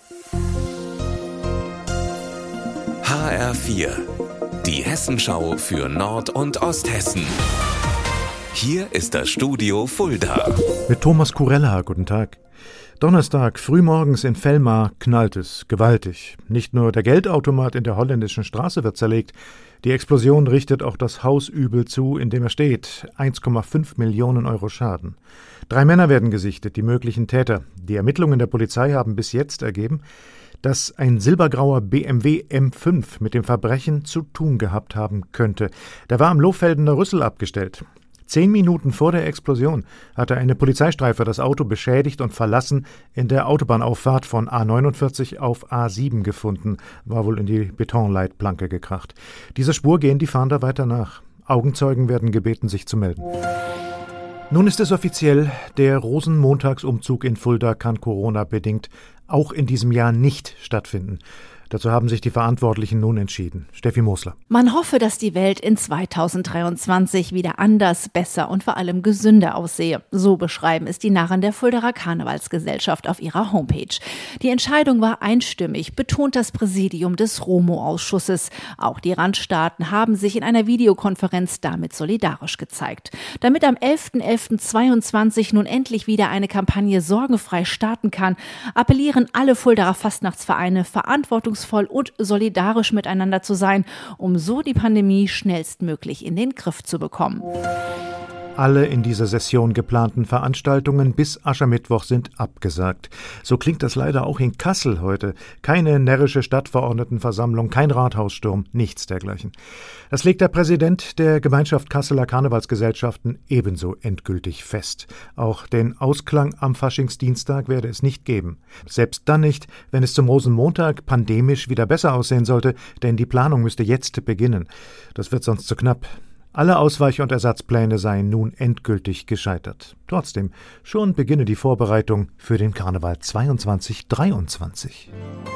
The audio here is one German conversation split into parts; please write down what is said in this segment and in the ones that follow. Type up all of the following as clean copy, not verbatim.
HR4, die Hessenschau für Nord- und Osthessen. Hier ist das Studio Fulda. Mit Thomas Kurella, guten Tag. Donnerstag, frühmorgens in Velmar knallt es gewaltig. Nicht nur der Geldautomat in der holländischen Straße wird zerlegt, die Explosion richtet auch das Haus übel zu, in dem er steht. 1,5 Millionen Euro Schaden. 3 Männer werden gesichtet, die möglichen Täter. Die Ermittlungen der Polizei haben bis jetzt ergeben, dass ein silbergrauer BMW M5 mit dem Verbrechen zu tun gehabt haben könnte. Der war am Lohfeldener Rüssel abgestellt. 10 Minuten vor der Explosion hatte eine Polizeistreife das Auto beschädigt und verlassen in der Autobahnauffahrt von A49 auf A7 gefunden, war wohl in die Betonleitplanke gekracht. Dieser Spur gehen die Fahnder weiter nach. Augenzeugen werden gebeten, sich zu melden. Nun ist es offiziell, der Rosenmontagsumzug in Fulda kann Corona-bedingt auch in diesem Jahr nicht stattfinden. Dazu haben sich die Verantwortlichen nun entschieden. Steffi Mosler. Man hoffe, dass die Welt in 2023 wieder anders, besser und vor allem gesünder aussehe. So beschreiben es die Narren der Fuldaer Karnevalsgesellschaft auf ihrer Homepage. Die Entscheidung war einstimmig, betont das Präsidium des ROMO-Ausschusses. Auch die Randstaaten haben sich in einer Videokonferenz damit solidarisch gezeigt. Damit am 11.11.22 nun endlich wieder eine Kampagne sorgenfrei starten kann, appellieren alle Fuldaer Fastnachtsvereine verantwortungsvoll und solidarisch miteinander zu sein, um so die Pandemie schnellstmöglich in den Griff zu bekommen. Alle in dieser Session geplanten Veranstaltungen bis Aschermittwoch sind abgesagt. So klingt das leider auch in Kassel heute. Keine närrische Stadtverordnetenversammlung, kein Rathaussturm, nichts dergleichen. Das legt der Präsident der Gemeinschaft Kasseler Karnevalsgesellschaften ebenso endgültig fest. Auch den Ausklang am Faschingsdienstag werde es nicht geben. Selbst dann nicht, wenn es zum Rosenmontag pandemisch wieder besser aussehen sollte, denn die Planung müsste jetzt beginnen. Das wird sonst zu knapp. Alle Ausweich- und Ersatzpläne seien nun endgültig gescheitert. Trotzdem, schon beginne die Vorbereitung für den Karneval 22/23.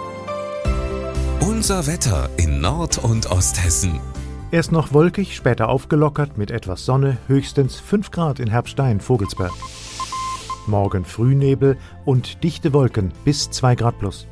Unser Wetter in Nord- und Osthessen. Erst noch wolkig, später aufgelockert mit etwas Sonne, höchstens 5 Grad in Herbstein, Vogelsberg. Morgen Frühnebel und dichte Wolken bis 2 Grad plus.